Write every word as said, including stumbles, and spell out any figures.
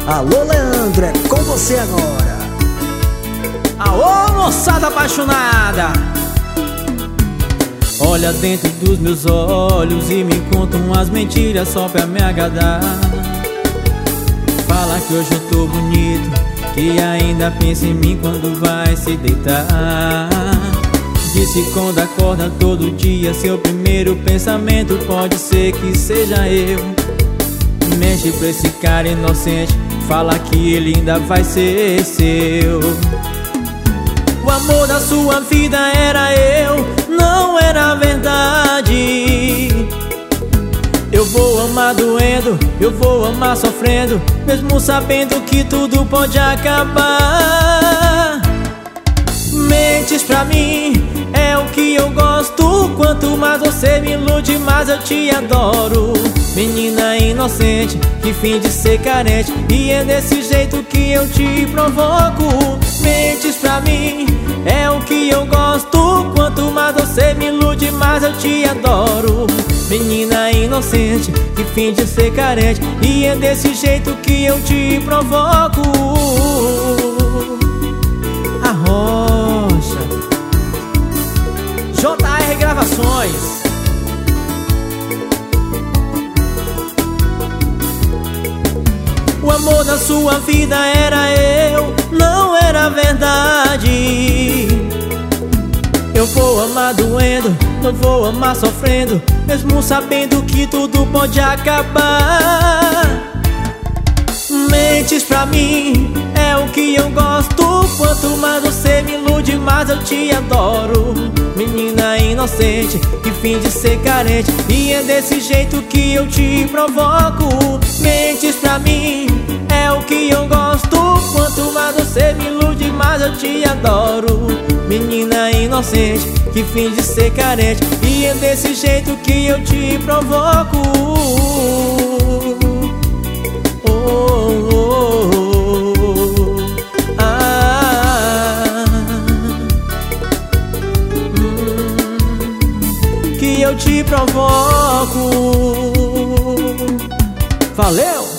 Alô, Leandro, é com você agora. Aô, moçada apaixonada, olha dentro dos meus olhos e me conta umas mentiras só pra me agradar. Fala que hoje eu tô bonito, que ainda pensa em mim quando vai se deitar. Disse quando acorda todo dia, seu primeiro pensamento pode ser que seja eu. Mente pra esse cara inocente, fala que ele ainda vai ser seu. O amor da sua vida era eu, não era verdade. Eu vou amar doendo, eu vou amar sofrendo, mesmo sabendo que tudo pode acabar. Mentes pra mim é o que eu gosto, quanto mais você me ilude, mais eu te adoro. Menina inocente, que finge ser carente, e é desse jeito que eu te provoco. Mentes pra mim é o que eu gosto, quanto mais você me ilude, mais eu te adoro. Menina inocente, que finge ser carente, e é desse jeito que eu te provoco. A Rocha, J R Gravações. O amor da sua vida era eu, não era verdade. Eu vou amar doendo, eu vou amar sofrendo, mesmo sabendo que tudo pode acabar. Mentes pra mim é o que eu gosto, quanto mais você me ilude, mais eu te adoro. Menina inocente, que finge ser carente, e é desse jeito que eu te provoco. Mentes pra mim é o que eu gosto, quanto mais você me ilude, mais eu te adoro. Menina inocente, que finge ser carente, e é desse jeito que eu te provoco. Oh, oh, oh, oh. Ah, hum, que eu te provoco. Valeu!